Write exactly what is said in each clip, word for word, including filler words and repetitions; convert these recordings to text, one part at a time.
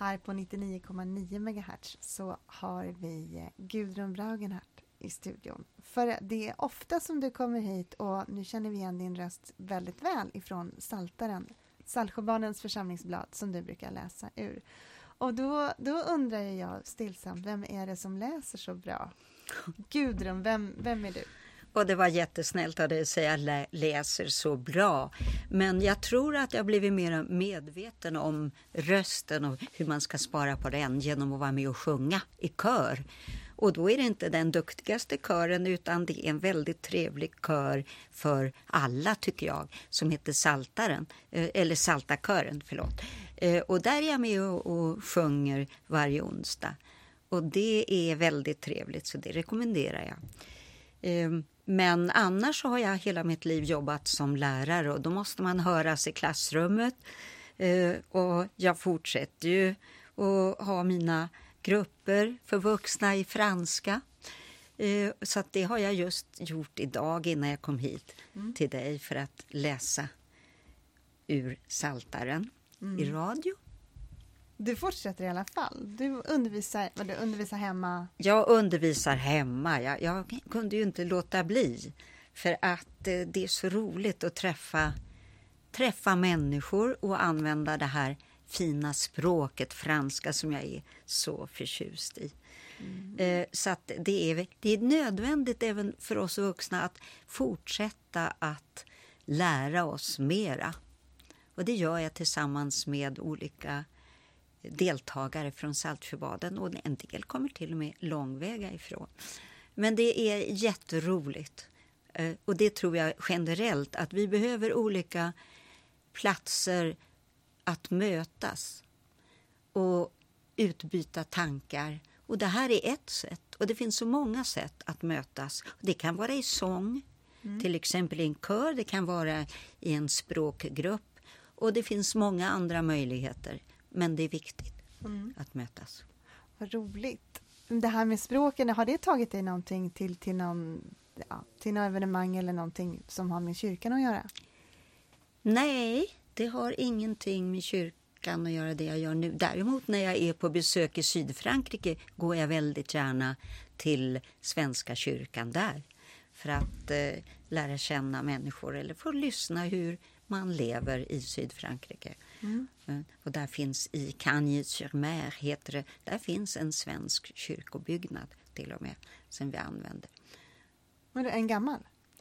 här på nittionio komma nio megahertz så har vi Gudrun Braugenhardt i studion. För det är ofta som du kommer hit och nu känner vi igen din röst väldigt väl ifrån Psaltaren, Saltsjöbadens församlingsblad som du brukar läsa ur. Och då, då undrar jag stillsamt, vem är det som läser så bra? Gudrun, vem, vem är du? Och det var jättesnällt av dig att säga lä- läser så bra. Men jag tror att jag blivit mer medveten om rösten och hur man ska spara på den genom att vara med och sjunga i kör. Och då är det inte den duktigaste kören utan det är en väldigt trevlig kör för alla tycker jag som heter Psaltaren, eller Psaltarkören, förlåt. Och där är jag med och, och sjunger varje onsdag. Och det är väldigt trevligt så det rekommenderar jag. Men annars har jag hela mitt liv jobbat som lärare och då måste man höras i klassrummet. Och jag fortsätter ju att ha mina grupper för vuxna i franska. Så att det har jag just gjort idag innan jag kom hit mm. till dig för att läsa ur Psaltaren mm. i radio. Du fortsätter i alla fall. Du undervisar, vad du undervisar hemma? Jag undervisar hemma. Jag, jag kunde ju inte låta bli. För att eh, det är så roligt att träffa, träffa människor och använda det här fina språket franska som jag är så förtjust i. Mm. Eh, så att det är, det är nödvändigt även för oss vuxna att fortsätta att lära oss mera. Och det gör jag tillsammans med olika deltagare från Saltsjöbaden och en del kommer till och med långväga ifrån. Men det är jätteroligt och det tror jag generellt att vi behöver olika platser att mötas och utbyta tankar. Och det här är ett sätt och det finns så många sätt att mötas. Det kan vara i sång, mm. till exempel i en kör, det kan vara i en språkgrupp och det finns många andra möjligheter. Men det är viktigt mm. att mötas. Vad roligt. Det här med språken, har det tagit dig någonting till, till, någon, ja, till någon evenemang eller någonting som har med kyrkan att göra? Nej, det har ingenting med kyrkan att göra det jag gör nu. Däremot när jag är på besök i Sydfrankrike går jag väldigt gärna till Svenska kyrkan där. För att eh, lära känna människor eller få lyssna hur man lever i Sydfrankrike. Mm. Och där finns i Cagnes-sur-Mer heter det, där finns en svensk kyrkobyggnad till och med som vi använder. Var det en gammal?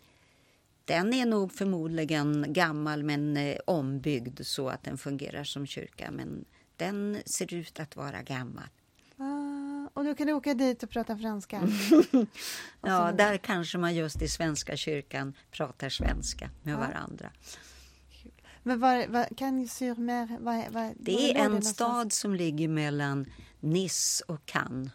Den är nog förmodligen gammal men eh, ombyggd så att den fungerar som kyrka, men den ser ut att vara gammal. Ah, och då kan du åka dit och prata franska? Ja, där kanske man just i Svenska kyrkan pratar svenska med ah. varandra. Men vad, vad kan Sur-Mer, vad, vad, det är en stad som ligger mellan Nice och Cannes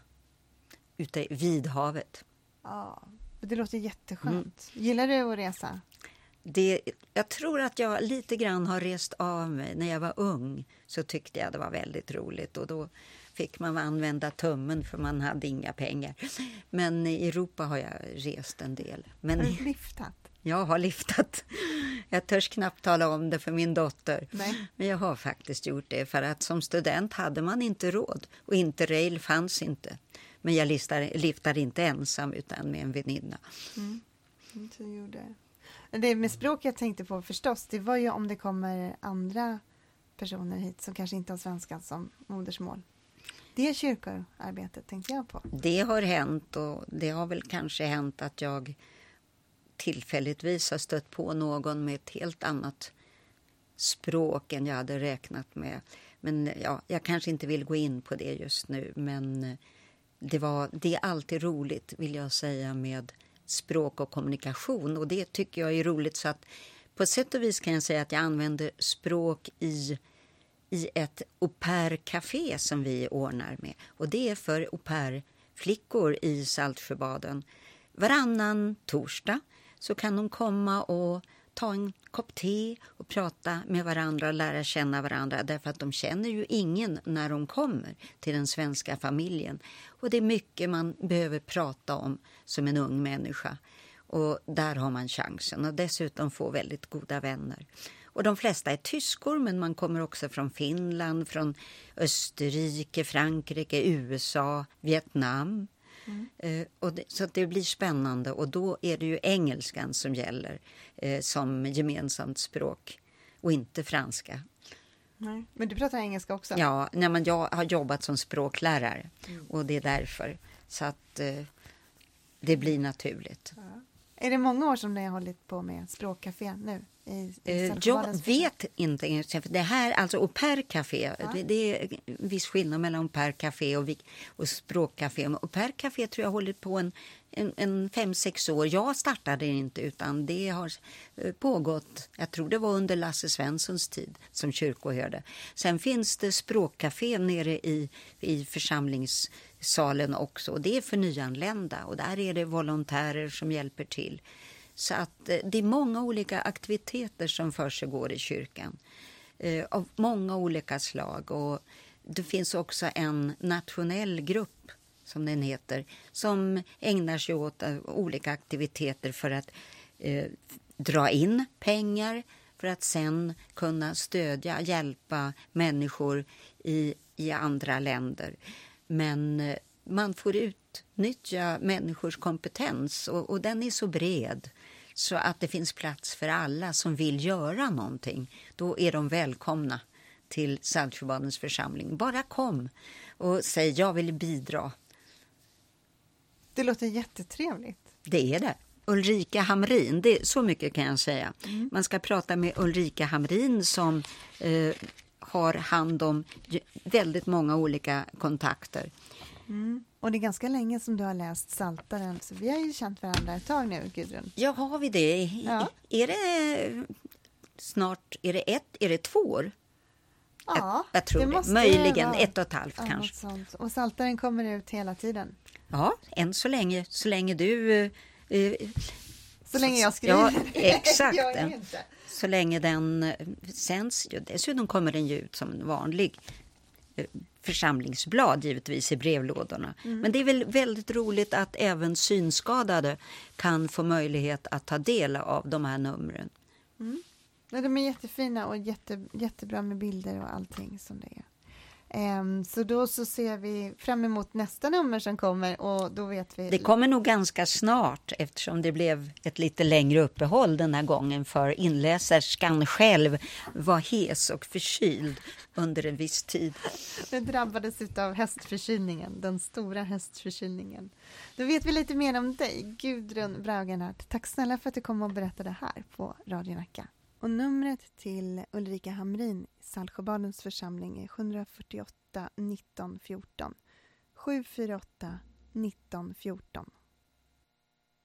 ute vid havet. Ja, det låter jätteskönt. Mm. Gillar du att resa? Det, jag tror att jag lite grann har rest av mig. När jag var ung så tyckte jag det var väldigt roligt och då fick man använda tummen för man hade inga pengar. Men i Europa har jag rest en del. Men har du liftat? Jag har liftat. Jag törs knappt tala om det för min dotter. Nej. Men jag har faktiskt gjort det för att som student hade man inte råd. Och Interrail fanns inte. Men jag listar, liftar inte ensam utan med en väninna. Mm. Så gjorde. Det med språk jag tänkte på förstås. Det var ju om det kommer andra personer hit som kanske inte har svenska som modersmål. Det är kyrkoarbetet tänkte jag på. Det har hänt och det har väl kanske hänt att jag tillfälligtvis har stött på någon med ett helt annat språk än jag hade räknat med. Men ja, jag kanske inte vill gå in på det just nu. Men det, var, det är alltid roligt vill jag säga med språk och kommunikation. Och det tycker jag är roligt så att på sätt och vis kan jag säga att jag använder språk i, i ett au pair-café som vi ordnar med. Och det är för au pair-flickor i Saltsjöbaden. Varannan torsdag så kan de komma och ta en kopp te och prata med varandra och lära känna varandra. Därför att de känner ju ingen när de kommer till den svenska familjen. Och det är mycket man behöver prata om som en ung människa. Och där har man chansen och dessutom få väldigt goda vänner. Och de flesta är tyskor, men man kommer också från Finland, från Österrike, Frankrike, U S A, Vietnam. Mm. Eh, och det, så det blir spännande, och då är det ju engelskan som gäller eh, som gemensamt språk och inte franska. Nej. Men du pratar engelska också? Ja, nej, men jag har jobbat som språklärare mm. och det är därför. Så att eh, det blir naturligt. Ja. Är det många år som ni har hållit på med språkcafé nu? I, i eh, jag vet inte. För det här, alltså au pair café, ja. det, det är en viss skillnad mellan au pair café och, och språkcafé. Men au pair café tror jag har hållit på en, en, en fem, sex år. Jag startade inte, utan det har pågått, jag tror det var under Lasse Svenssons tid som kyrkoherde. Sen finns det språkcafé nere i, i församlingssalen också, och det är för nyanlända, och där är det volontärer som hjälper till. Så att det är många olika aktiviteter som försiggår i kyrkan eh, av många olika slag, och det finns också en nationell grupp som den heter, som ägnar sig åt olika aktiviteter för att eh, dra in pengar för att sen kunna stödja, hjälpa människor i, i andra länder. Men eh, man får utnyttja människors kompetens, och, och den är så bred så att det finns plats för alla som vill göra någonting. Då är de välkomna till Saltsjöbadens församling. Bara kom och säg jag vill bidra. Det låter jättetrevligt. Det är det. Ulrika Hamrin, det, så mycket kan jag säga. Mm. Man ska prata med Ulrika Hamrin som eh, har hand om väldigt många olika kontakter. Mm. Och det är ganska länge som du har läst Psaltaren, så vi har ju känt varandra ett tag nu, Gudrun. Ja, har vi det? Ja. Är det snart, är det ett, är det två år? Ja, jag, jag tror det. det. Möjligen vara. ett och ett halvt ja, kanske. Sånt. Och Psaltaren kommer ut hela tiden. Ja, än så länge. Så länge du... Eh, så länge jag skriver. Ja, exakt. jag inte. Så länge den sänds. Dessutom kommer den ju ut som en vanlig församlingsblad givetvis i brevlådorna. Mm. Men det är väl väldigt roligt att även synskadade kan få möjlighet att ta del av de här numren. Mm. Ja, de är jättefina och jätte, jättebra med bilder och allting som det är. Um, så då så ser vi fram emot nästa nummer som kommer, och då vet vi... Det kommer nog ganska snart, eftersom det blev ett lite längre uppehåll den här gången, för inläserskan själv var hes och förkyld under en viss tid. Det drabbades av höstförkylningen, den stora höstförkylningen. Då vet vi lite mer om dig, Gudrun Braugenhardt. Tack snälla för att du kom och berättade här på Radio Nacka. Och numret till Ulrika Hamrin, Saltsjöbadens församling, är sju fyrtioåtta nitton fjorton. sju fyra åtta nitton fjorton.